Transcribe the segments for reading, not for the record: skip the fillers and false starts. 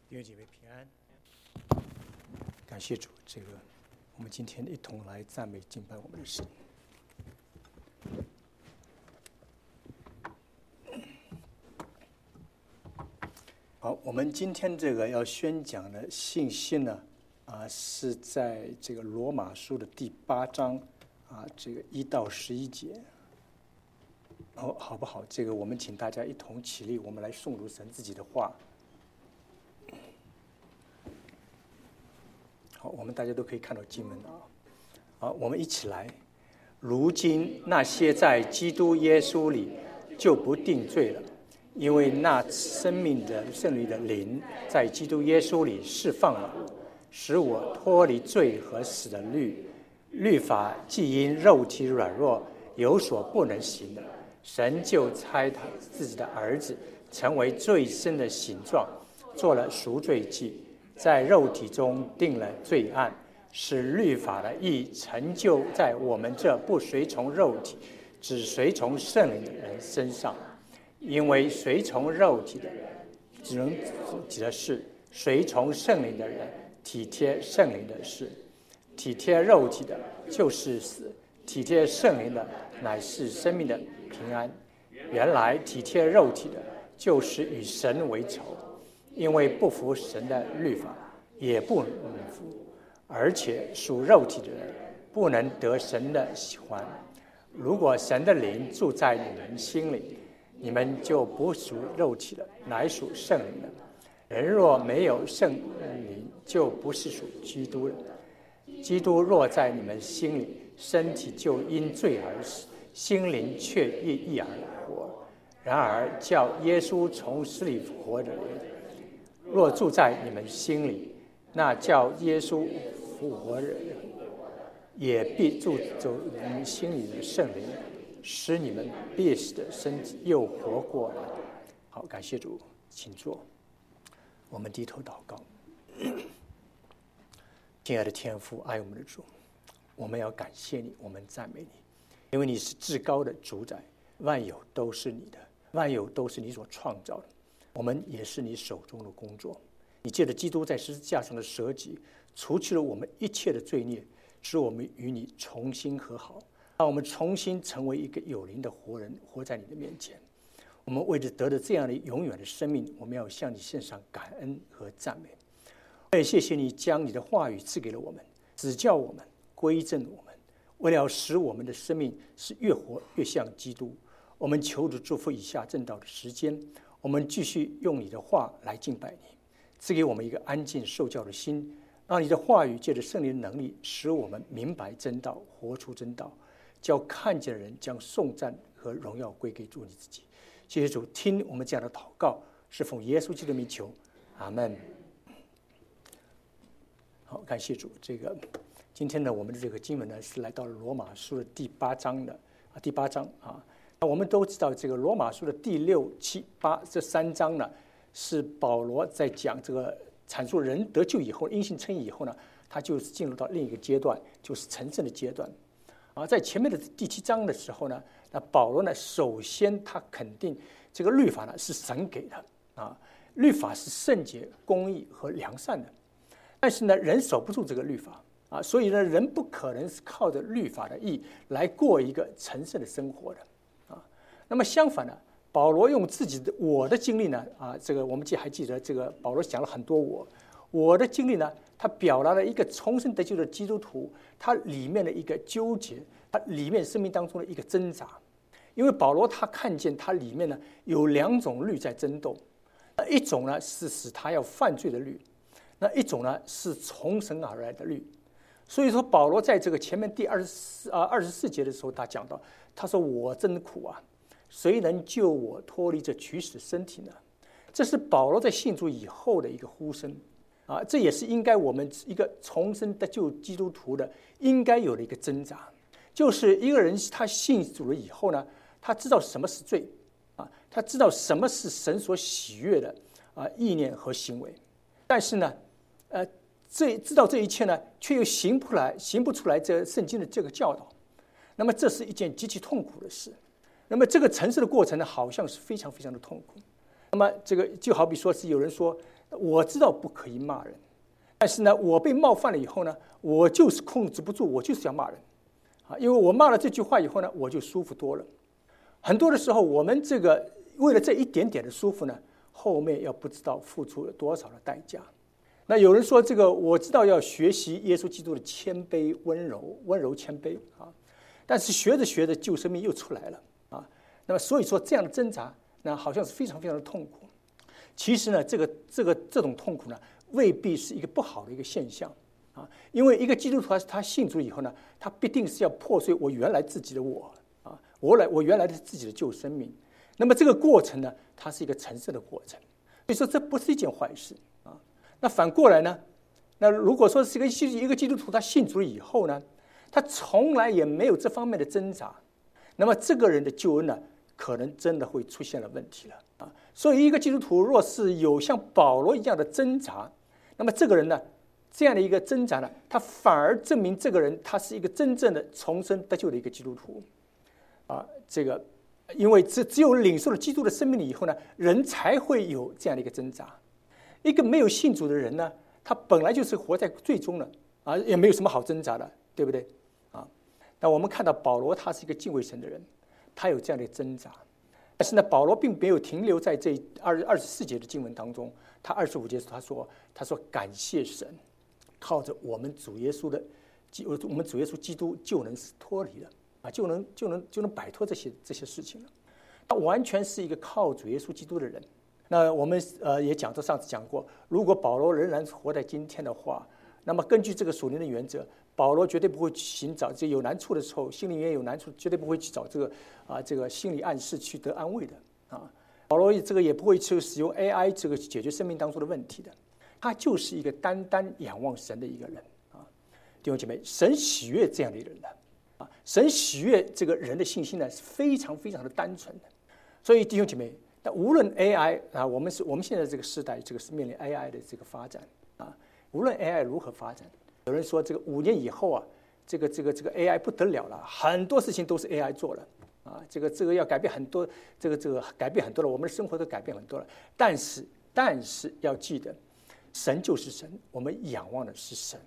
弟兄姐妹平安，感谢主。我们今天一同来赞美敬拜我们的神。好，我们今天要宣讲的信息呢，是在这个罗马书的第8章1到11节。好不好？我们请大家一同起立，我们来诵读神自己的话。好，我们大家都可以看到经文啊。好，我们一起来。如今那些在基督耶稣里就不定罪了，因为那生命的圣灵的灵在基督耶稣里释放了，使我脱离罪和死的律。律法既因肉体软弱有所不能行的，神就差他自己的儿子成为罪身的形状，做了赎罪祭，在肉体中定了罪案，使律法的义成就在我们这不随从肉体只随从圣灵的人身上。因为随从肉体的人只能自己的事，随从圣灵的人体贴圣灵的事。体贴肉体的就是死，体贴圣灵的乃是生命的平安。原来体贴肉体的就是与神为仇，因为不服神的律法，也不能服，而且属肉体的人不能得神的喜欢。如果神的灵住在你们心里，你们就不属肉体的，乃属圣灵的。人若没有圣灵，就不是属基督的。基督若在你们心里，身体就因罪而死，心灵却因义而活。然而叫耶稣从死里复活的人，若住在你们心里，那叫耶稣复活的人也必住走你们心里的圣灵，使你们必死的身体又活过来。好，感谢主，请坐。我们低头祷告。亲爱的天父，爱我们的主，我们要感谢你，我们赞美你，因为你是至高的主宰，万有都是你的，万有都是你所创造的，我们也是你手中的工作。你借着基督在十字架上的舍己，除去了我们一切的罪孽，使我们与你重新和好，让我们重新成为一个有灵的活人，活在你的面前。我们为着得的这样的永远的生命，我们要向你献上感恩和赞美。我也谢谢你将你的话语赐给了我们，指教我们，规正我们，为了使我们的生命是越活越像基督。我们求主祝福以下正道的时间，我们继续用你的话来敬拜你，赐给我们一个安静受教的心，让你的话语借着圣灵的能力，使我们明白真道，活出真道，叫看见的人将颂赞和荣耀归给主你自己。谢谢主，听我们这样的祷告，是奉耶稣基督的名求，阿们。好，感谢主。今天呢，我们的这个经文呢是来到了罗马书的第8章的第8章啊。那我们都知道，这个罗马书的第6、7、8这3章呢，是保罗在讲阐述人得救以后，因信称义以后呢，他就是进入到另一个阶段，就是成圣的阶段。在前面的第7章的时候呢，那保罗呢，首先他肯定这个律法呢是神给的律法是圣洁、公义和良善的。但是呢，人守不住这个律法所以呢，人不可能是靠着律法的义来过一个成圣的生活的那么相反呢，保罗用自己的我的经历呢我们还记得保罗讲了很多我的经历呢，他表达了一个重生得救的基督徒他里面的一个纠结，他里面生命当中的一个挣扎。因为保罗他看见他里面呢有2种律在争斗，一种呢是使他要犯罪的律，那一种呢是从神而来的律。所以说保罗在这个前面第24节的时候，他讲到，他说我真苦啊，谁能救我脱离这取死的身体呢？这是保罗在信主以后的一个呼声这也是应该我们一个重生得救基督徒的应该有的一个挣扎。就是一个人他信主了以后呢，他知道什么是罪他知道什么是神所喜悦的意念和行为，但是呢知道这一切呢，却又行不出来这圣经的这个教导，那么这是一件极其痛苦的事。那么这个成圣的过程呢，好像是非常非常的痛苦。那么这个就好比说是有人说我知道不可以骂人，但是呢，我被冒犯了以后呢，我就是控制不住，我就是要骂人因为我骂了这句话以后呢，我就舒服多了。很多的时候，我们这个为了这一点点的舒服呢，后面要不知道付出了多少的代价。那有人说，这个我知道要学习耶稣基督的谦卑、温柔谦卑但是学着学着，救生命又出来了那么所以说，这样的挣扎，那好像是非常非常的痛苦。其实呢，这种痛苦呢，未必是一个不好的一个现象因为一个基督徒他信主以后呢，他必定是要破碎我原来自己的我原来的自己的旧生命。那么这个过程呢，它是一个成圣的过程，所以说这不是一件坏事那反过来呢，那如果说是一个基督徒他信主以后呢，他从来也没有这方面的挣扎，那么这个人的救恩呢，可能真的会出现了问题了所以一个基督徒若是有像保罗一样的挣扎，那么这个人呢，这样的一个挣扎呢，他反而证明这个人他是一个真正的重生得救的一个基督徒这个因为只有领受了基督的生命以后呢，人才会有这样的一个挣扎。一个没有信主的人呢，他本来就是活在最终了也没有什么好挣扎的，对不对那我们看到保罗他是一个敬畏神的人，他有这样的挣扎。但是呢，保罗并没有停留在这24节的经文当中，他25节他说感谢神，靠着我们主耶稣基督就能脱离了就能摆脱这些事情了。他完全是一个靠主耶稣基督的人。那我们也上次讲过，如果保罗仍然活在今天的话，那么根据这个属灵的原则，保罗绝对不会寻找这有难处的时候，心里面有难处，绝对不会去找这个心理暗示去得安慰的保罗这个也不会去使用 AI 这个解决生命当中的问题的，他就是一个单单仰望神的一个人弟兄姐妹，神喜悦这样的一个人的神喜悦这个人的信心呢，是非常非常的单纯的。所以弟兄姐妹，那无论 AI 我们现在这个时代，这个是面临 AI 的这个发展无论 AI 如何发展，有人说这个5年以后这个 AI 不得了了，很多事情都是 AI 做了这个要改变很多，这个改变很多了，我们的生活都改变很多了。但是要记得，神就是神，我们仰望的是神，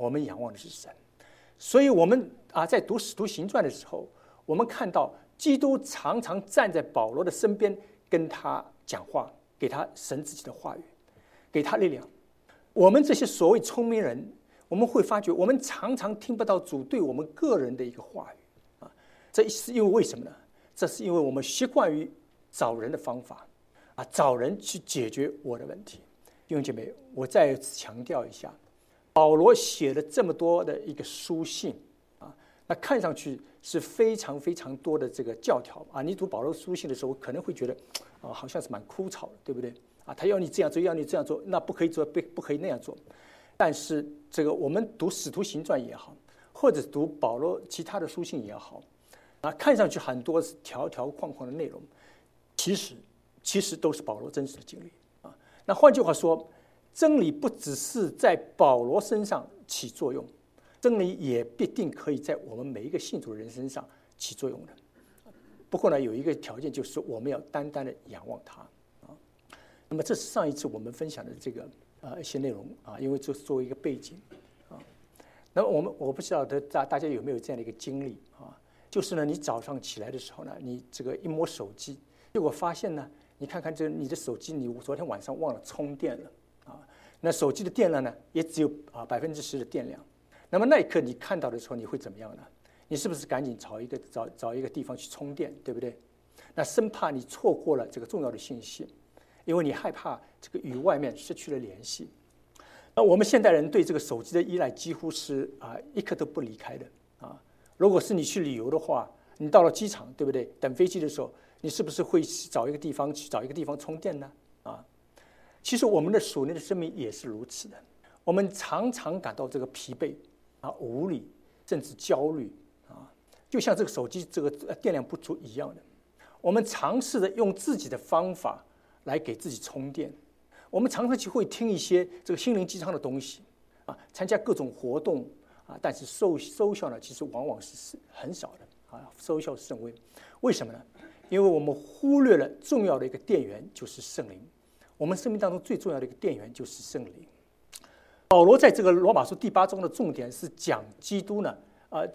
所以我们在读使徒行传的时候，我们看到基督常常站在保罗的身边，跟他讲话，给他神自己的话语，给他力量。我们这些所谓聪明人，我们会发觉，我们常常听不到主对我们个人的一个话语这是因为为什么呢？这是因为我们习惯于找人的方法找人去解决我的问题。弟兄姐妹，我再次强调一下，保罗写了这么多的一个书信那看上去是非常非常多的这个教条你读保罗书信的时候，可能会觉得好像是蛮枯燥的，对不对他要你这样做，要你这样做，那不可以做，不可以那样做。但是这个我们读使徒行传也好，或者读保罗其他的书信也好看上去很多是条条框框的内容，其实都是保罗真实的经历那换句话说，真理不只是在保罗身上起作用，真理也必定可以在我们每一个信主人身上起作用的。不过呢，有一个条件，就是我们要单单的仰望他那么这是上一次我们分享的这个一些内容因为这是作为一个背景那么我不知道大家有没有这样的一个经历就是呢，你早上起来的时候呢，你这个一摸手机，结果发现呢，你看看你的手机，你昨天晚上忘了充电了那手机的电量呢，也只有10%的电量。那么那一刻你看到的时候，你会怎么样呢？你是不是赶紧找一个地方去充电，对不对？那生怕你错过了这个重要的信息，因为你害怕这个与外面失去了联系。那我们现代人对这个手机的依赖几乎是一刻都不离开的如果是你去旅游的话，你到了机场，对不对？等飞机的时候，你是不是会找一个地方充电呢？其实我们的属灵的生命也是如此的，我们常常感到这个疲惫无力，甚至焦虑就像这个手机这个电量不足一样的。我们尝试着用自己的方法来给自己充电，我们常常就会听一些这个心灵鸡汤的东西参加各种活动但是收效呢，其实往往是很少的收效甚微。为什么呢？因为我们忽略了重要的一个电源，就是圣灵。 我们生命当中最重要的一个电源就是圣灵。保罗在这个罗马书第8章的重点是讲基督呢，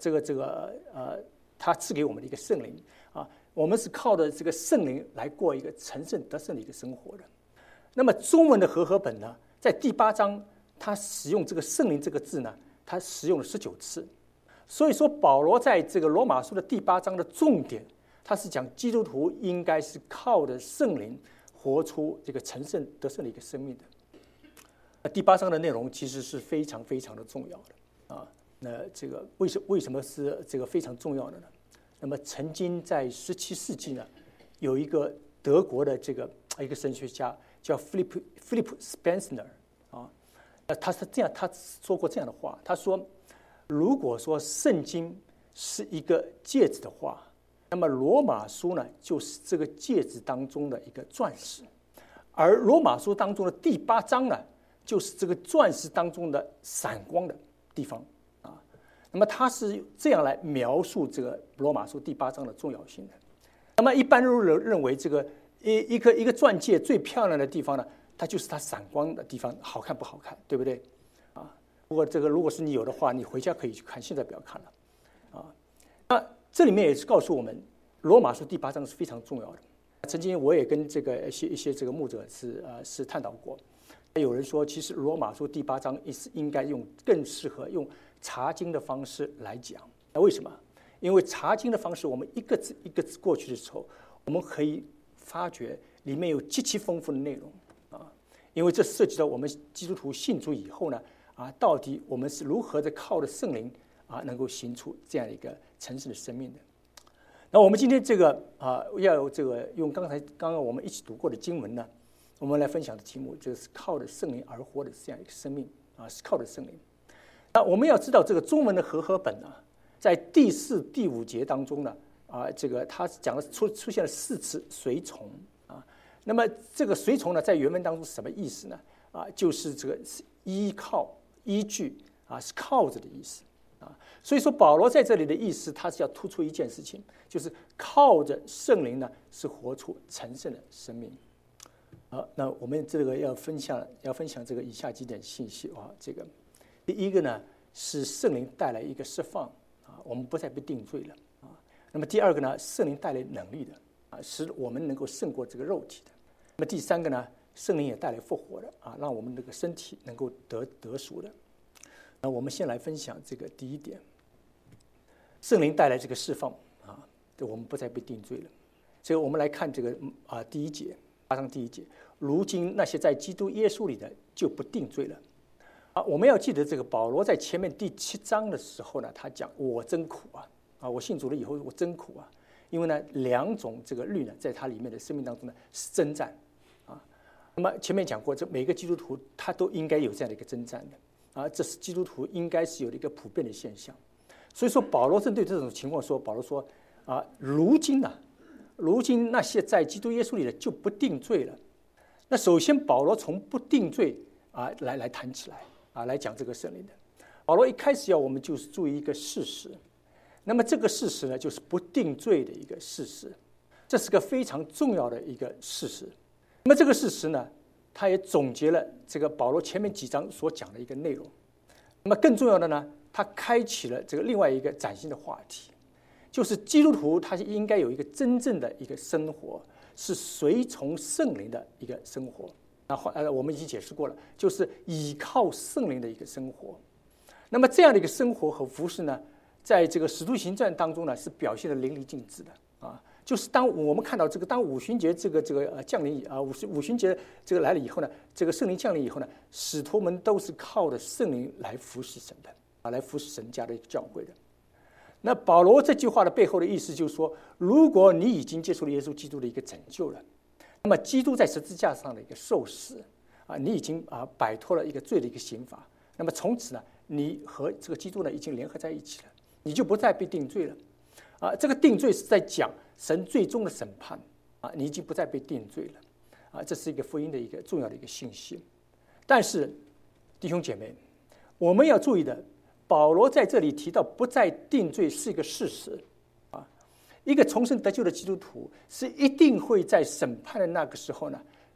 他赐给我们的一个圣灵啊，我们是靠着这个圣灵来过一个成圣得胜的一个生活的。那么中文的和合本呢，在第8章，他使用这个圣灵这个字呢，他使用了19次。所以说，保罗在这个罗马书的第8章的重点，他是讲基督徒应该是靠着圣灵活出这个成圣得胜的一个生命的。第8章的内容其实是非常非常的重要的啊。那这个为什么是这个非常重要的呢？那么曾经在17世纪呢，有一个德国的这个一个神学家叫 Philipp Spener 啊，他说过这样的话，他说，如果说圣经是一个戒指的话，那么罗马书呢就是这个戒指当中的一个钻石，而罗马书当中的第8章呢，就是这个钻石当中的闪光的地方啊。那么他是这样来描述这个罗马书第8章的重要性的。那么一般人认为，这个一个钻戒最漂亮的地方呢，它就是它闪光的地方，好看不好看，对不对？啊，不过这个如果是你有的话，你回家可以去看，现在不要看了啊。那这里面也是告诉我们，罗马书第8章是非常重要的。曾经我也跟这个一些这个牧者是探讨过，有人说，其实罗马书第8章应该更适合用查经的方式来讲。那为什么？因为查经的方式，我们一个字一个字过去的时候，我们可以发觉里面有极其丰富的内容啊。因为这涉及到我们基督徒信主以后呢，到底我们是如何的靠着圣灵能够行出这样一个成圣的生命的。那我们今天这个要有这个用刚刚我们一起读过的经文呢，我们来分享的题目就是靠着圣灵而活的这样一个生命是靠着圣灵。那我们要知道，这个中文的和合本呢，在第4、第5节当中呢，这个它讲了出现了4次随从啊。那么这个随从呢，在原文当中是什么意思呢？就是这个是依靠、依据是靠着的意思啊。所以说保罗在这里的意思，他是要突出一件事情，就是靠着圣灵呢，是活出成圣的生命。好，那我们这个要分享这个以下几点信息啊。这个第一个呢，是圣灵带来一个释放我们不再被定罪了那么第二个呢，圣灵带来能力的使我们能够胜过这个肉体的。那么第三个呢，圣灵也带来复活的让我们这个身体能够得赎的。那我们先来分享这个第一点，圣灵带来这个释放我们不再被定罪了。所以我们来看这个第1节，8章第1节，如今那些在基督耶稣里的就不定罪了。我们要记得这个保罗在前面第7章的时候呢，他讲我真苦我信主了以后我真苦因为呢2种这个律呢，在他里面的生命当中呢是征战那么前面讲过，这每个基督徒他都应该有这样的一个征战的这是基督徒应该是有的一个普遍的现象。所以说保罗针对这种情况说，保罗说如今那些在基督耶稣里的就不定罪了。那首先保罗从不定罪来谈起来来讲这个圣灵的。保罗一开始要我们就是注意一个事实，那么这个事实呢，就是不定罪的一个事实，这是个非常重要的一个事实。那么这个事实呢，他也总结了这个保罗前面几章所讲的一个内容。那么更重要的呢，他开启了这个另外一个崭新的话题，就是基督徒他应该有一个真正的一个生活，是随从圣灵的一个生活。我们已经解释过了，就是依靠圣灵的一个生活。那么这样的一个生活和服事呢，在这个使徒行传当中呢，是表现得淋漓尽致的就是当我们看到这个当五旬节这个降临五旬节这个来了以后呢，这个圣灵降临以后呢，使徒们都是靠着圣灵来服侍神的来服侍神家的一个教会的。那保罗这句话的背后的意思就是说，如果你已经接受了耶稣基督的一个拯救了，那么基督在十字架上的一个受死你已经摆脱了一个罪的一个刑罚，那么从此呢，你和这个基督呢已经联合在一起了，你就不再被定罪了这个定罪是在讲神最终的审判你已经不再被定罪了这是一个福音的一个重要的一个信息。但是弟兄姐妹，我们要注意的，保罗在这里提到不再定罪是一个事实一个重生得救的基督徒是一定会在审判的那个时候呢，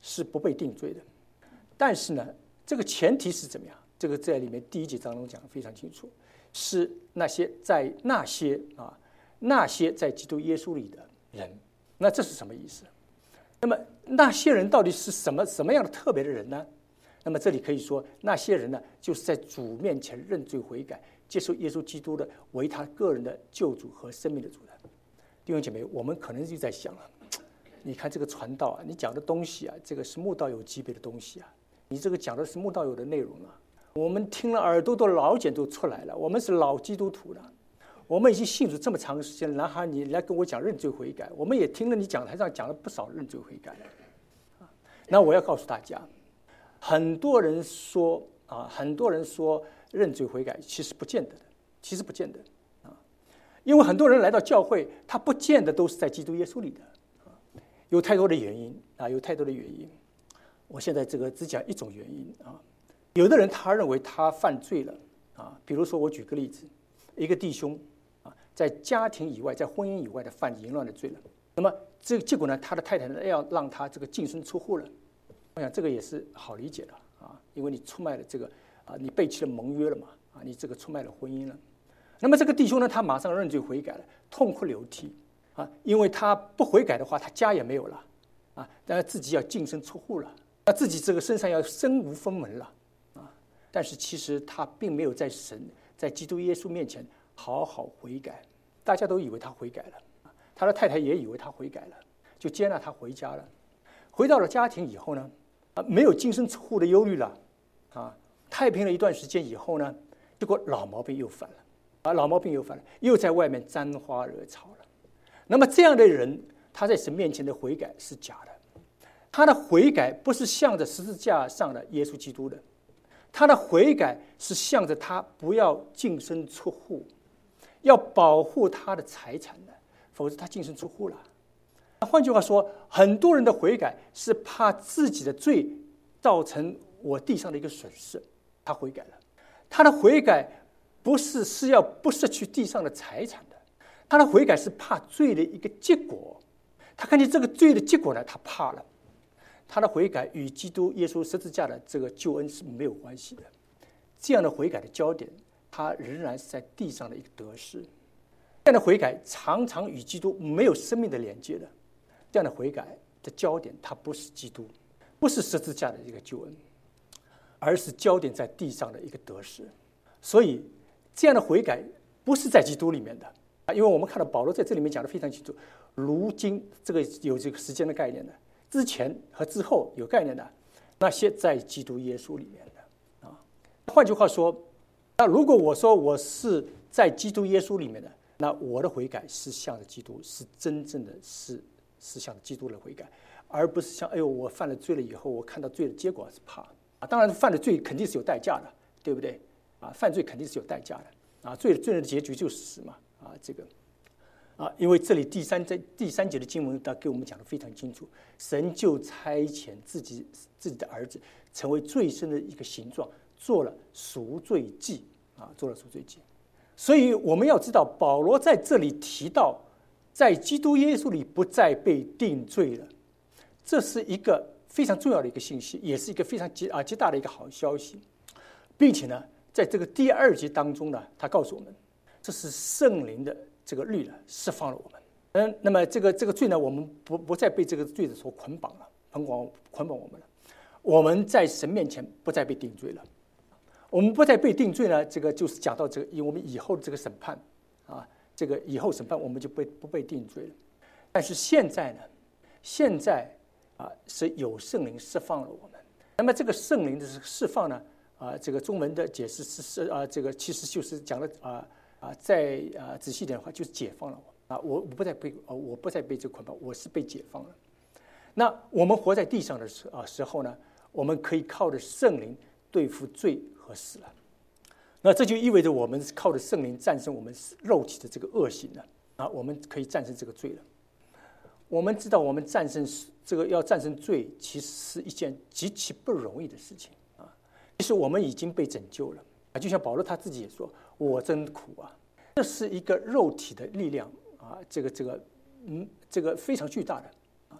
是不被定罪的。但是呢，这个前提是怎么样？这个在里面第1节当中讲得非常清楚，是那些在基督耶稣里的人。那这是什么意思？那么那些人到底是什么样的特别的人呢？那么这里可以说，那些人呢，就是在主面前认罪悔改，接受耶稣基督的为他个人的救主和生命的主人。弟兄姐妹，我们可能就在想了，你看这个传道啊，你讲的东西啊，这个是慕道友级别的东西啊，你这个讲的是慕道友的内容啊，我们听了耳朵都老茧都出来了，我们是老基督徒了，我们已经信主这么长时间了，然后你来跟我讲认罪悔改，我们也听了你讲台上讲了不少认罪悔改了。那我要告诉大家，很多人说认罪悔改，其实不见得的，因为很多人来到教会，他不见得都是在基督耶稣里的，有太多的原因。我现在只讲一种原因啊。有的人他认为他犯罪了啊，比如说我举个例子，一个弟兄啊，在家庭以外，在婚姻以外的犯淫乱的罪了，那么这个结果呢，他的太太呢要让他这个净身出户了。我想这个也是好理解的啊，因为你出卖了这个你背弃了盟约了嘛啊，你这个出卖了婚姻了。那么这个弟兄呢，他马上认罪悔改了，痛哭流涕啊，因为他不悔改的话，他家也没有了啊，当然自己要净身出户了，那自己这个身上要身无分文了啊。但是其实他并没有在基督耶稣面前好好悔改，大家都以为他悔改了，他的太太也以为他悔改了，就接纳他回家了。回到了家庭以后呢，没有净身出户的忧虑了啊，太平了一段时间以后呢，结果老毛病又犯了，又在外面沾花惹草了。那么这样的人，他在神面前的悔改是假的，他的悔改不是向着十字架上的耶稣基督的，他的悔改是向着他不要净身出户，要保护他的财产的，否则他净身出户了。换句话说，很多人的悔改是怕自己的罪造成我地上的一个损失，他悔改了。他的悔改是要不失去地上的财产的，他的悔改是怕罪的一个结果。他看见这个罪的结果呢，他怕了。他的悔改与基督耶稣十字架的这个救恩是没有关系的。这样的悔改的焦点，他仍然是在地上的一个得失。这样的悔改常常与基督没有生命的连接的。这样的悔改的焦点，它不是基督，不是十字架的一个救恩，而是焦点在地上的一个得失。所以，这样的悔改不是在基督里面的啊，因为我们看到保罗在这里面讲得非常清楚，如今这个有这个时间的概念的，之前和之后有概念的，那些在基督耶稣里面的啊。换句话说，那如果我说我是在基督耶稣里面的，那我的悔改是向着基督，是真正的是向基督的悔改，而不是像我犯了罪了以后，我看到罪的结果是怕啊。当然犯了罪肯定是有代价的，对不对啊？犯罪肯定是有代价的啊。罪的结局就是死嘛啊，这个啊，因为这里第三节的经文他给我们讲得非常清楚，神就差遣自己的儿子成为罪身的一个形状，做了赎罪祭啊，做了赎罪祭。所以我们要知道，保罗在这里提到，在基督耶稣里不再被定罪了，这是一个非常重要的一个信息，也是一个非常极大的一个好消息，并且呢，在这个第2节当中呢，他告诉我们，这是圣灵的这个律呢释放了我们。那么这个罪呢，我们不再被这个罪所捆绑了，捆绑我们了。我们在神面前不再被定罪了。我们不再被定罪呢，这个就是讲到这个我们以后的这个审判啊。这个以后审判我们就不被定罪了，但是现在是有圣灵释放了我们。那么这个圣灵的释放呢，这个中文的解释是这个其实就是讲了再仔细一点的话，就是解放了我我不再被这个捆绑，我是被解放了。那我们活在地上的时候呢，我们可以靠着圣灵对付罪和死了。那这就意味着我们靠着圣灵战胜我们肉体的这个恶行了我们可以战胜这个罪了。我们知道，我们要战胜罪，其实是一件极其不容易的事情其实我们已经被拯救了就像保罗他自己也说：“我真苦啊！”这是一个肉体的力量这个非常巨大的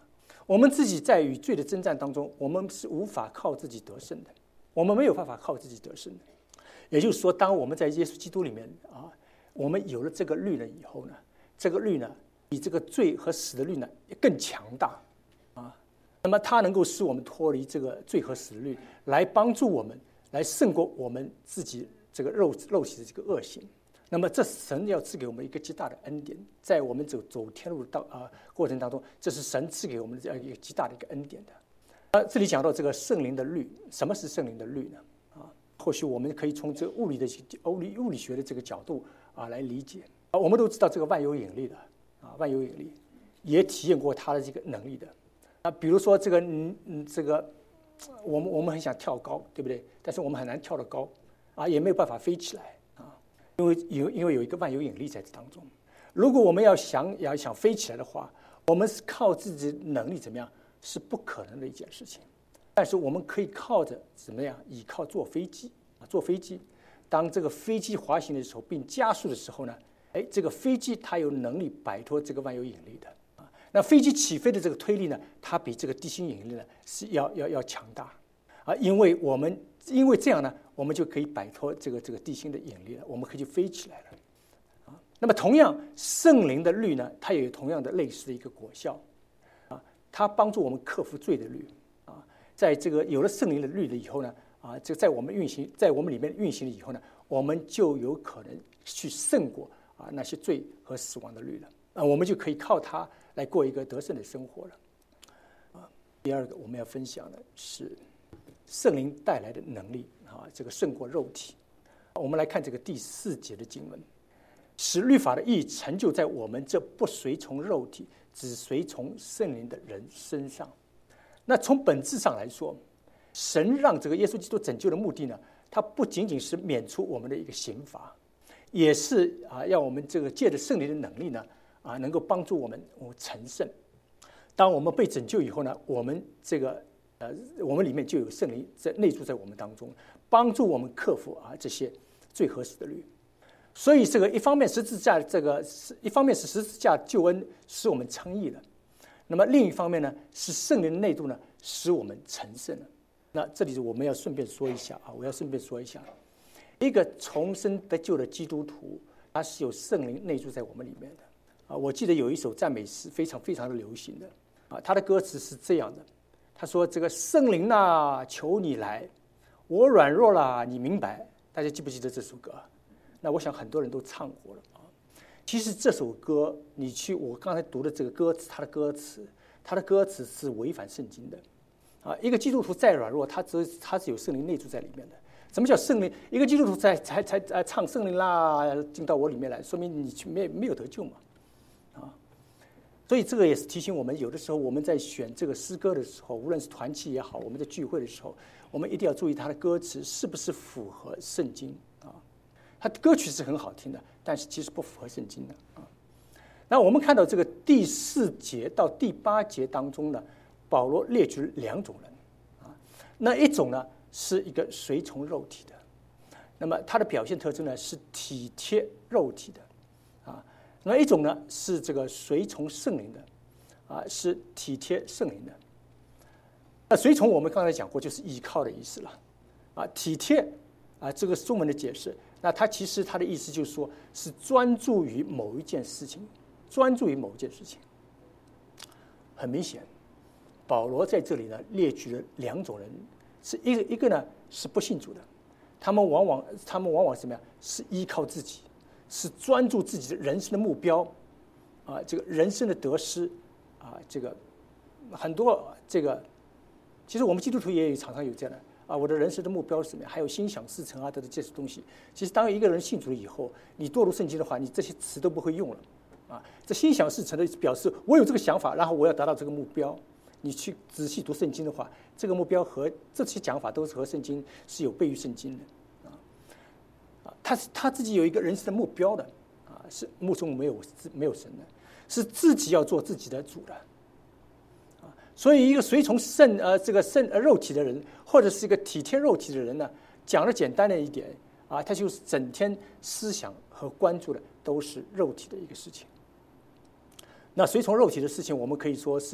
我们自己在与罪的征战当中，我们是无法靠自己得胜的，我们没有办法靠自己得胜的。也就是说，当我们在耶稣基督里面我们有了这个律了以后呢，这个律呢比这个罪和死的律呢更强大那么它能够使我们脱离这个罪和死的律，来帮助我们来胜过我们自己这个肉体的这个恶行。那么这神要赐给我们一个极大的恩典，在我们走天路过程当中，这是神赐给我们的一个极大的一个恩典的。这里讲到这个圣灵的律，什么是圣灵的律呢？或许我们可以从这个物理学的这个角度来理解。我们都知道这个万有引力的万有引力也体验过它的这个能力的比如说这个我们很想跳高，对不对？但是我们很难跳得高也没有办法飞起来因为有一个万有引力在这当中。如果我们要想飞起来的话，我们是靠自己的能力怎么样是不可能的一件事情。但是我们可以靠着怎么样依靠坐飞机当这个飞机滑行的时候并加速的时候呢，这个飞机它有能力摆脱这个万有引力的那飞机起飞的这个推力呢，它比这个地心引力呢是要强大因为这样呢，我们就可以摆脱这个地心的引力了，我们可以去飞起来了那么同样，圣灵的律呢，它也有同样的类似的一个果效它帮助我们克服罪的律在这个有了圣灵的律了以后呢这在我们里面运行了以后呢，我们就有可能去胜过那些罪和死亡的律了我们就可以靠它来过一个得胜的生活了第二个我们要分享的是圣灵带来的能力这个胜过肉体。我们来看这个第4节的经文，使律法的义成就在我们这不随从肉体只随从圣灵的人身上。那从本质上来说，神让这个耶稣基督拯救的目的呢，它不仅仅是免除我们的一个刑罚，也是要我们这个借着圣灵的能力呢能够帮助我们成圣。当我们被拯救以后呢，我们里面就有圣灵在内住在我们当中，帮助我们克服这些最合适的律。所以这个一方面是十字架救恩使我们称义了，那么另一方面呢，是圣灵的内住呢使我们成圣了。那这里我们要顺便说一下一个重生得救的基督徒，他是有圣灵内住在我们里面的我记得有一首赞美诗非常非常的流行的他的歌词是这样的，他说这个圣灵求你来，我软弱了你明白。大家记不记得这首歌？那我想很多人都唱过了其实这首歌我刚才读的这个歌词，它的歌词是违反圣经的一个基督徒再软弱，他是有圣灵内住在里面的。什么叫圣灵？一个基督徒才唱圣灵进到我里面来，说明你没有得救嘛所以这个也是提醒我们，有的时候我们在选这个诗歌的时候，无论是团契也好，我们在聚会的时候，我们一定要注意它的歌词是不是符合圣经它歌曲是很好听的，但是其实不符合圣经的那我们看到这个第4节到第8节当中呢，保罗列举了2种人那一种呢是一个随从肉体的，那么它的表现特征呢是体贴肉体的那么一种呢是这个随从圣灵的是体贴圣灵的。那随从我们刚才讲过，就是依靠的意思了体贴这个中文的解释，那它其实它的意思就是说是专注于某一件事情。很明显，保罗在这里呢列举了2种人，是一个呢是不信主的，他们往往是什么样？是依靠自己，是专注自己的人生的目标这个人生的得失这个很多其实我们基督徒也常常有这样的我的人生的目标是什么样？还有心想事成等等这些东西。其实当一个人信主了以后，你堕入圣经的话，你这些词都不会用了这心想事成的表示我有这个想法，然后我要达到这个目标。你去仔细读圣经的话，这个目标和这些讲法都是和圣经是有悖于圣经的他自己有一个人生的目标的是目中没有神的，是自己要做自己的主的所以一个随从肉体的人，或者是一个体贴肉体的人呢，讲的简单的一点他就是整天思想和关注的都是肉体的一个事情。那随从肉体的事情，我们可以说是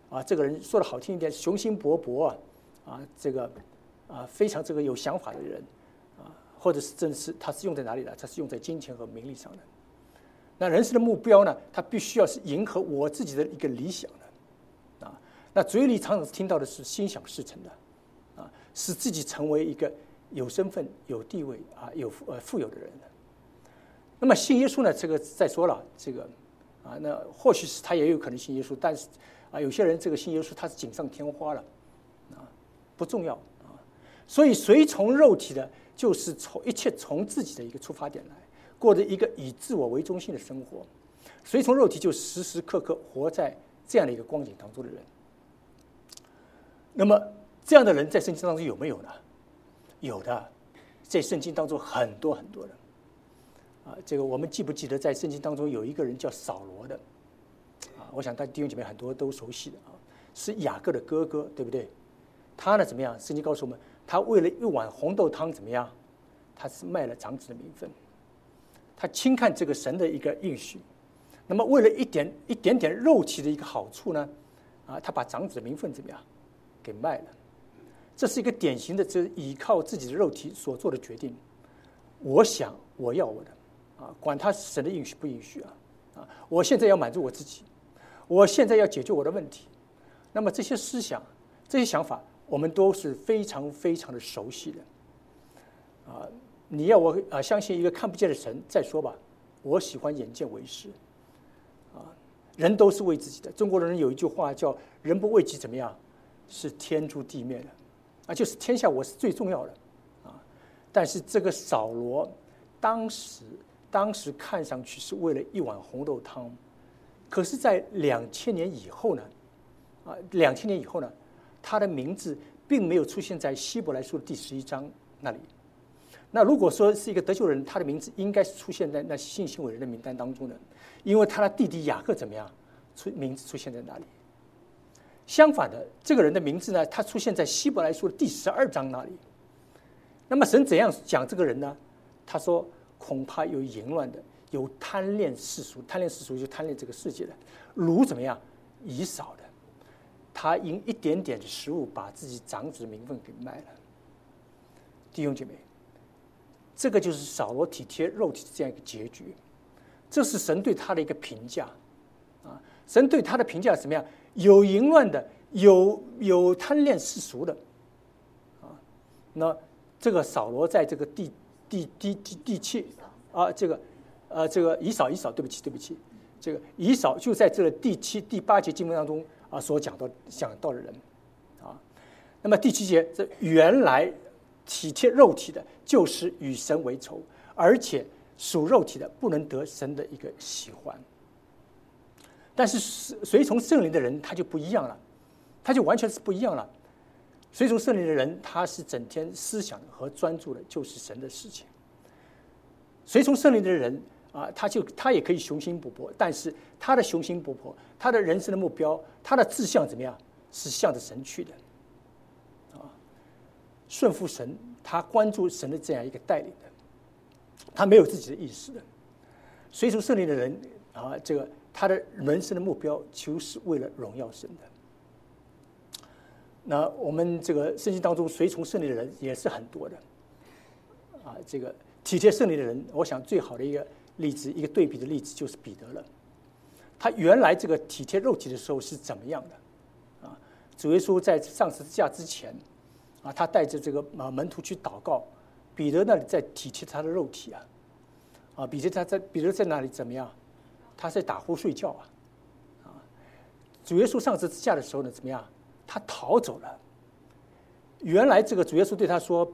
这个人说的好听一点，雄心勃勃这个非常这个有想法的人或者是正是他是用在哪里的？他是用在金钱和名利上的。那人生的目标呢？他必须要是迎合我自己的一个理想的那嘴里常常听到的是心想事成的使自己成为一个有身份、有地位有富有的人的。那么信耶稣呢？这个再说了，这个那或许是他也有可能信耶稣，但是有些人这个信耶稣他是锦上添花了不重要所以随从肉体的，就是一切从自己的一个出发点来，过着一个以自我为中心的生活。随从肉体，就时时刻刻活在这样的一个光景当中的人。那么这样的人在圣经当中有没有呢？有的，在圣经当中很多很多的这个我们记不记得在圣经当中有一个人叫扫罗的我想大家弟兄姐妹很多都熟悉的是雅各的哥哥，对不对？他呢怎么样？圣经告诉我们，他为了一碗红豆汤怎么样？他是卖了长子的名分，他轻看这个神的一个应许。那么为了一点点肉体的一个好处呢他把长子的名分怎么样给卖了？这是一个典型的这依靠自己的肉体所做的决定。我想我要我的管他神的应许不应许我现在要满足我自己，我现在要解决我的问题。那么这些思想、这些想法，我们都是非常非常的熟悉的你要我相信一个看不见的神，再说吧，我喜欢眼见为实人都是为自己的。中国人有一句话叫“人不为己怎么样，是天诛地灭的”就是天下我是最重要的但是这个扫罗当时看上去是为了一碗红豆汤，可是在2000年以后呢2000年以后呢，他的名字并没有出现在希伯来书的第11章那里。那如果说是一个得救人，他的名字应该是出现在那信心伟人的名单当中的，因为他的弟弟雅各怎么样名字出现在哪里？相反的，这个人的名字呢，他出现在希伯来书的第12章那里。那么神怎样讲这个人呢？他说恐怕有淫乱的，有贪恋世俗，贪恋世俗就贪恋这个世界的，如怎么样以扫的，他因一点点的食物把自己长子的名分给卖了。弟兄姐妹，这个就是扫罗体贴肉体的这样一个结局，这是神对他的一个评价神对他的评价是怎么样？有淫乱的，有贪恋世俗的那这个扫罗在这个第7这个以扫，对不起，这个以扫就在这个第7、第8节经文当中所讲到的人那么第7节，这原来体贴肉体的，就是与神为仇，而且属肉体的不能得神的一个喜欢。但是随从圣灵的人他就不一样了，他就完全是不一样了。随从圣灵的人，他是整天思想和专注的就是神的事情。随从圣灵的人他也可以雄心勃勃，但是他的雄心勃勃，他的人生的目标，他的志向怎么样？是向着神去的顺服神，他关注神的这样一个带领的，他没有自己的意识的。随从圣灵的人这个他的人生的目标就是为了荣耀神的。那我们这个圣经当中随从圣灵的人也是很多的这个体贴圣灵的人，我想最好的一个例子，一个对比的例子就是彼得了。他原来这个体贴肉体的时候是怎么样的主耶稣在上十字架之前他带着这个门徒去祷告，彼得那里在体贴他的肉体彼得在那里怎么样？他在打呼睡觉主耶稣上十字架的时候呢，怎么样？他逃走了。原来这个主耶稣对他说：“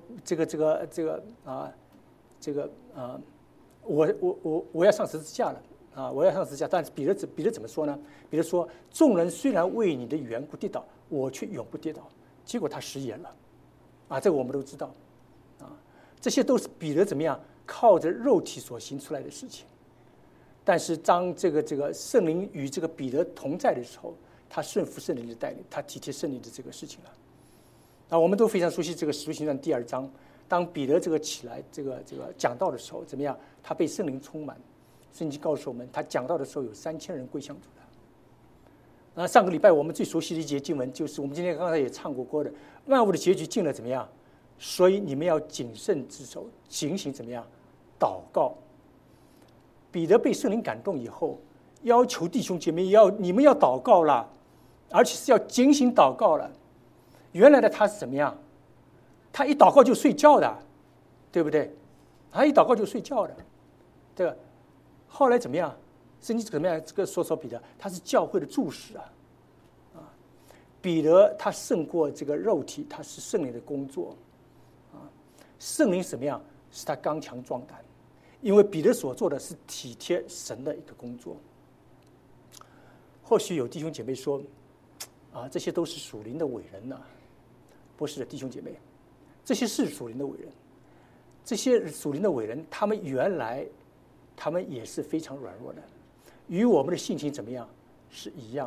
我要上十字架了我要上十字架。”但是彼得怎么说呢？彼得说：“众人虽然为你的缘故跌倒，我却永不跌倒。”结果他食言了这个我们都知道这些都是彼得怎么样靠着肉体所行出来的事情。但是当这个圣灵与这个彼得同在的时候，他顺服圣灵的带领，他体贴圣灵的这个事情了我们都非常熟悉这个使徒行传第2章，当彼得这个起来这个讲道的时候怎么样？他被圣灵充满，圣经告诉我们他讲道的时候有3000人归向主的上个礼拜我们最熟悉的一节经文，就是我们今天刚才也唱过歌的，万物的结局尽了怎么样？所以你们要谨慎自守，警醒怎么样？祷告。彼得被圣灵感动以后，要求弟兄姐妹你们要祷告了，而且是要警醒祷告了。原来的他是怎么样？他一祷告就睡觉的，对不对？他一祷告就睡觉的，对吧？后来怎么样？圣经怎么样？这个说彼得，他是教会的柱石啊，彼得他胜过这个肉体，他是圣灵的工作，圣灵什么样？是他刚强壮胆，因为彼得所做的是体贴神的一个工作。或许有弟兄姐妹说，这些都是属灵的伟人呐，不是的，弟兄姐妹，这些是属灵的伟人，这些属灵的伟人，他们原来他们也是非常软弱的。与我们的性情怎么样是一样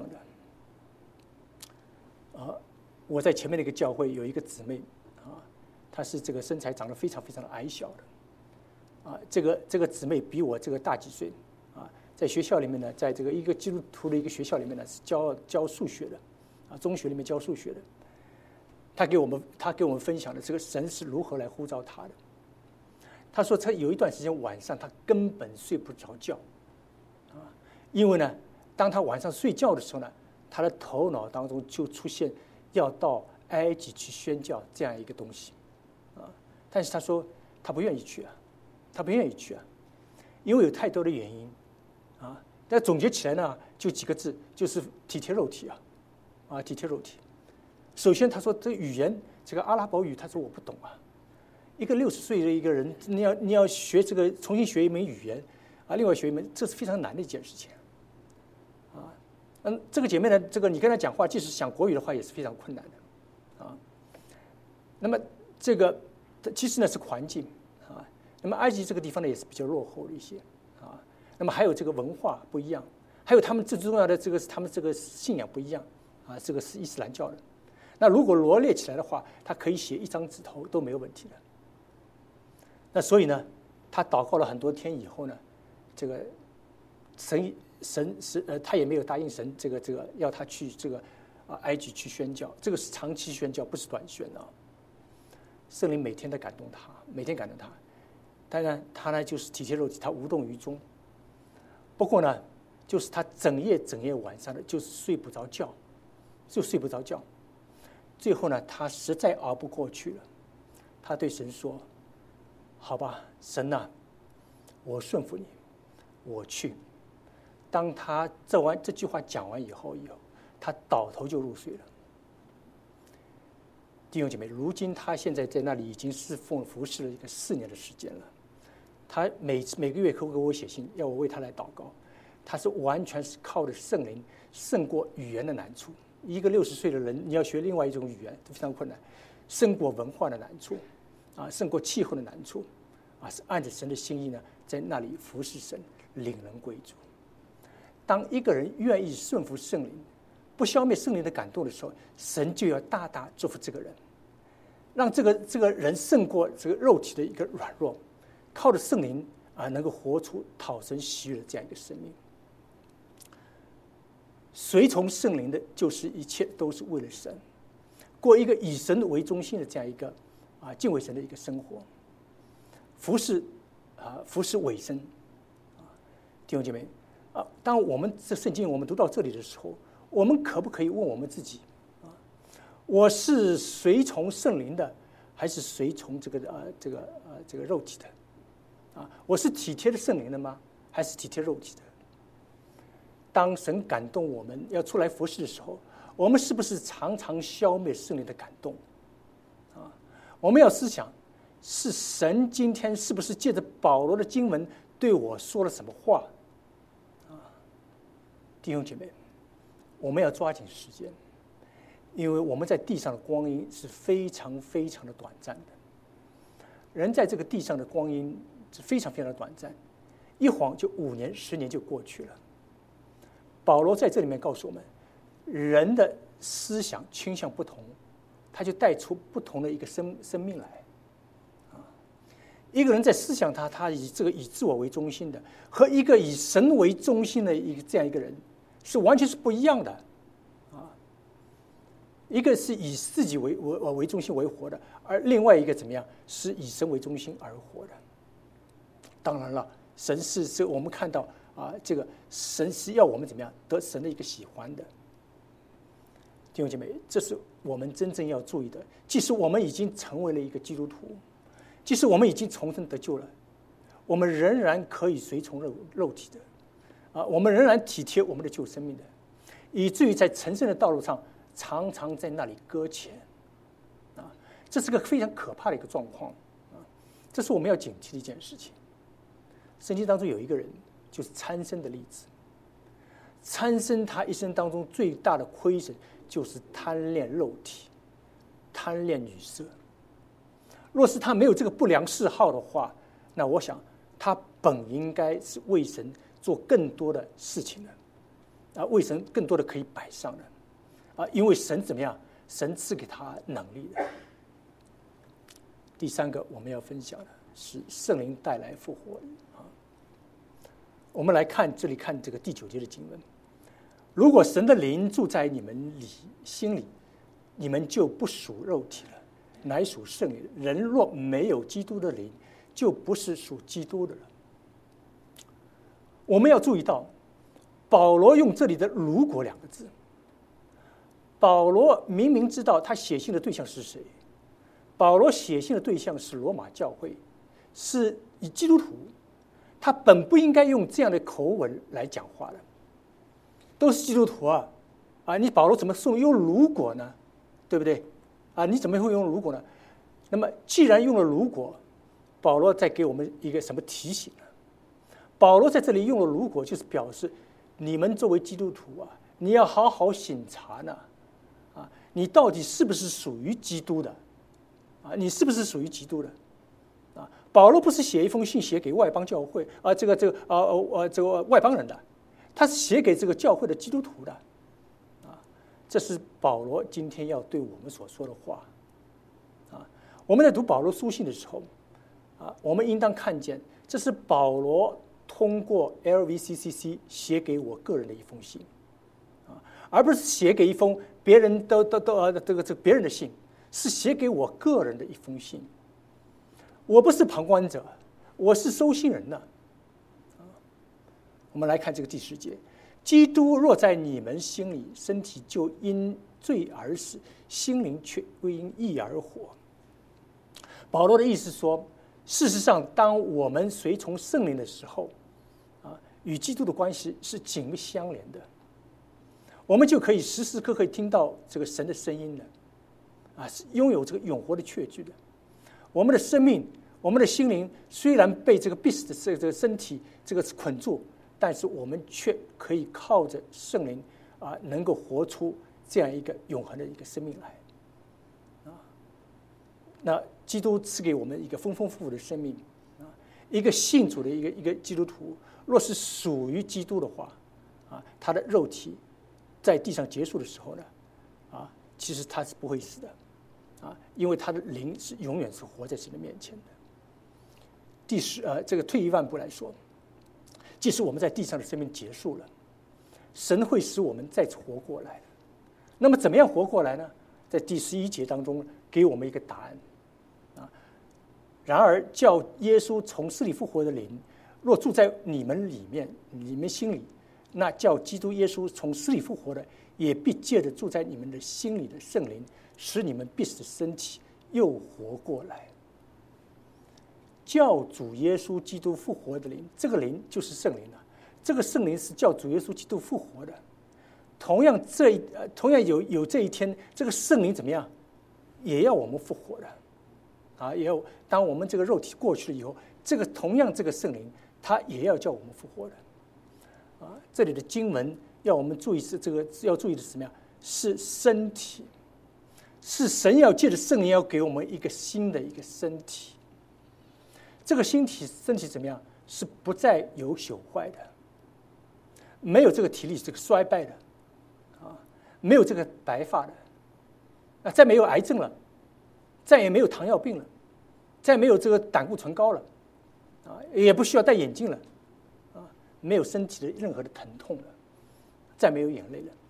的。我在前面那个教会有一个姊妹她是这个身材长得非常非常的矮小的这个姊妹比我这个大几岁在学校里面呢，在这个一个基督徒的一个学校里面呢是教数学的中学里面教数学的。她给我们分享的这个神是如何来呼召她的。她说她有一段时间晚上她根本睡不着觉。因为呢，当他晚上睡觉的时候呢，他的头脑当中就出现要到埃及去宣教这样一个东西，但是他说他不愿意去因为有太多的原因，但总结起来呢，就几个字，就是体贴肉体体贴肉体。首先他说这语言，这个阿拉伯语，他说我不懂一个60岁的一个人，你要学这个重新学一门语言另外学一门，这是非常难的一件事情。这个姐妹呢，这个你跟她讲话，即使讲国语的话，也是非常困难的那么这个其实呢是环境那么埃及这个地方呢也是比较落后的一些那么还有这个文化不一样，还有他们最重要的这个是他们这个信仰不一样这个是伊斯兰教的。那如果罗列起来的话，他可以写一张纸头都没有问题的。那所以呢，他祷告了很多天以后呢，这个神他也没有答应神这个要他去这个埃及去宣教，这个是长期宣教，不是短宣圣灵每天在感动他，当然他呢就是体贴肉体，他无动于衷。不过呢，就是他整夜晚上的就是睡不着觉。最后呢，他实在熬不过去了，他对神说：“好吧，神啊，我顺服你，我去。”当他这句话讲完以后，他倒头就入睡了。弟兄姐妹，如今他现在在那里已经服侍了一个4年的时间了。他每个月给我写信，要我为他来祷告。他是完全是靠着圣灵胜过语言的难处。一个60岁的人，你要学另外一种语言非常困难，胜过文化的难处胜过气候的难处是按着神的心意呢，在那里服侍神，领人归主。当一个人愿意顺服圣灵，不消灭圣灵的感动的时候，神就要大大祝福这个人，让这个人胜过这个肉体的一个软弱，靠着圣灵能够活出讨神喜悦的这样一个生命。随从圣灵的，就是一切都是为了神，过一个以神为中心的这样一个敬畏神的一个生活，服侍委身弟兄姐妹当我们这圣经我们读到这里的时候，我们可不可以问我们自己我是随从圣灵的，还是随从这个肉体的我是体贴的圣灵的吗？还是体贴肉体的？当神感动我们要出来服侍的时候，我们是不是常常消灭圣灵的感动我们要思想，是神今天是不是借着保罗的经文对我说了什么话弟兄姐妹，我们要抓紧时间，因为我们在地上的光阴是非常非常的短暂的。人在这个地上的光阴是非常非常的短暂，一晃就5年10年就过去了。保罗在这里面告诉我们，人的思想倾向不同，他就带出不同的一个生命来一个人在思想他以自我为中心的，和一个以神为中心的这样一个人是完全是不一样的一个是以自己为中心为活的，而另外一个怎么样是以神为中心而活的。当然了，神是我们看到这个神是要我们怎么样得神的一个喜欢的。弟兄姐妹，这是我们真正要注意的。即使我们已经成为了一个基督徒，即使我们已经重生得救了，我们仍然可以随从肉体的，我们仍然体贴我们的旧生命的，以至于在成圣的道路上常常在那里搁浅，这是个非常可怕的一个状况，这是我们要警惕的一件事情。圣经当中有一个人，就是参孙的例子。参孙他一生当中最大的亏损就是贪恋肉体，贪恋女色。若是他没有这个不良嗜好的话，那我想他本应该是为神做更多的事情的，为神更多的可以摆上的，因为神怎么样？神赐给他能力的。第三个我们要分享的是圣灵带来复活。我们来看这里，看这个第9节的经文。如果神的灵住在你们心里，你们就不属肉体了，乃属圣灵。人若没有基督的灵，就不是属基督的了。我们要注意到，保罗用这里的“如果”两个字。保罗明明知道他写信的对象是谁，保罗写信的对象是罗马教会，是以基督徒。他本不应该用这样的口吻来讲话的，都是基督徒你保罗怎么用如果呢？对不对？你怎么会用如果呢？那么既然用了如果，保罗在给我们一个什么提醒呢？保罗在这里用了如果，就是表示你们作为基督徒你要好好省察呢，你到底是不是属于基督的？你是不是属于基督的？保罗不是写一封信写给外邦教会这个外邦人的，他是写给这个教会的基督徒的，这是保罗今天要对我们所说的话，我们在读保罗书信的时候，我们应当看见这是保罗通过 LVCCC 写给我个人的一封信，而不是写给一封别人别人的信，是写给我个人的一封信。我不是旁观者，我是收信人呢。我们来看这个第10节：基督若在你们心里，身体就因罪而死，心灵却为因义而活。保罗的意思说，事实上，当我们随从圣灵的时候，与基督的关系是紧密相连的，我们就可以时时刻刻听到这个神的声音的，是拥有这个永活的确据的。我们的生命，我们的心灵虽然被这个必死的这个身体这个捆住，但是我们却可以靠着圣灵能够活出这样一个永恒的一个生命来。那基督赐给我们一个丰丰富富的生命，一个信主的一个基督徒，若是属于基督的话，他的肉体在地上结束的时候呢，其实他是不会死的。因为他的灵是永远是活在神的面前的。这个退一万步来说，即使我们在地上的生命结束了，神会使我们再次活过来。那么怎么样活过来呢？在第11节当中给我们一个答案。然而叫耶稣从死里复活的灵，若住在你们里面，你们心里，那叫基督耶稣从死里复活的，也必借着住在你们的心里的圣灵，使你们必死的身体又活过来。叫主耶稣基督复活的灵，这个灵就是圣灵了。这个圣灵是叫主耶稣基督复活的。同样有这一天，这个圣灵怎么样，也要我们复活的。也要当我们这个肉体过去了以后，同样这个圣灵，他也要叫我们复活的。这里的经文要我们注意要注意的是什么样？是身体。是神要借着圣灵要给我们一个新的一个身体，这个身体怎么样？是不再有朽坏的，没有这个体力这个衰败的，没有这个白发的，再没有癌症了，再也没有糖尿病了，再没有这个胆固醇高了，也不需要戴眼镜了，没有身体的任何的疼痛了，再没有眼泪了。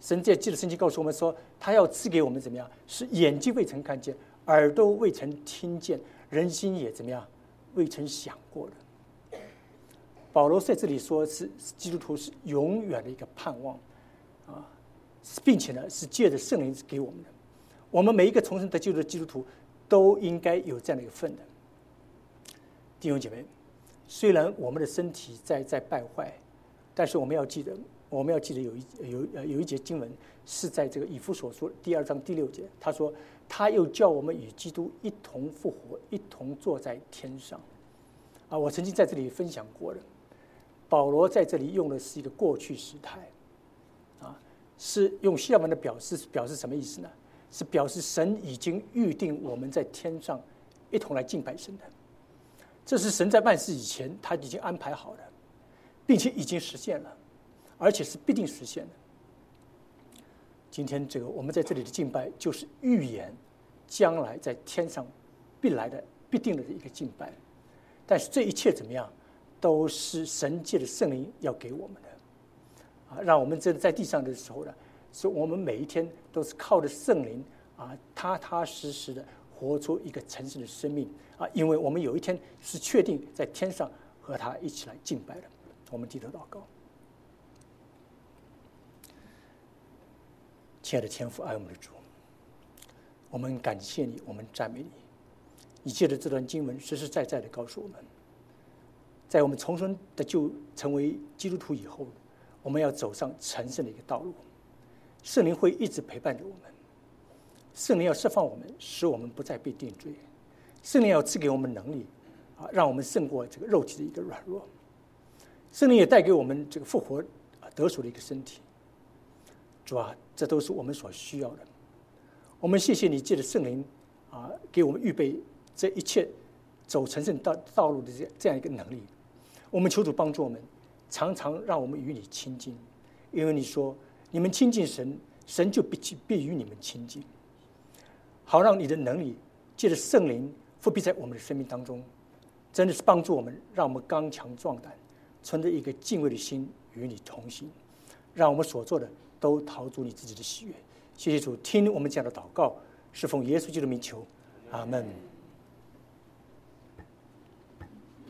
神在记的圣经告诉我们说，他要赐给我们怎么样？是眼睛未曾看见，耳朵未曾听见，人心也怎么样？未曾想过的。保罗在这里说，是基督徒是永远的一个盼望啊，并且呢，是借着圣灵给我们的。我们每一个重生得救的基督徒都应该有这样的一个份的。弟兄姐妹，虽然我们的身体在败坏，但是我们要记得有一节经文是在这个以弗所书2章第6节，他说他又叫我们与基督一同复活，一同坐在天上。我曾经在这里分享过的，保罗在这里用的是一个过去时态，是用希腊文的表示什么意思呢？是表示神已经预定我们在天上一同来敬拜神的，这是神在万事以前他已经安排好的，并且已经实现了，而且是必定实现的。今天这个我们在这里的敬拜，就是预言将来在天上必定的一个敬拜。但是这一切怎么样，都是神借的圣灵要给我们的，让我们真的在地上的时候呢，是我们每一天都是靠着圣灵踏踏实实的活出一个诚实的生命因为我们有一天是确定在天上和他一起来敬拜的。我们低头祷告。亲爱的天父，爱我们的主，我们感谢你，我们赞美你。你借着这段经文实实在在的告诉我们，在我们重生的就成为基督徒以后，我们要走上成圣的一个道路。圣灵会一直陪伴着我们，圣灵要释放我们，使我们不再被定罪。圣灵要赐给我们能力让我们胜过这个肉体的一个软弱。圣灵也带给我们这个复活得赎的一个身体。主啊，这都是我们所需要的。我们谢谢你借着圣灵给我们预备这一切走成圣道路的这样一个能力。我们求主帮助我们，常常让我们与你亲近，因为你说你们亲近神，神就必与你们亲近。好让你的能力借着圣灵复辟在我们的生命当中，真的是帮助我们，让我们刚强壮胆，存着一个敬畏的心与你同行，让我们所做的都讨主你自己的喜悦。谢谢主，听我们这样的祷告，是奉耶稣基督的名求，阿们。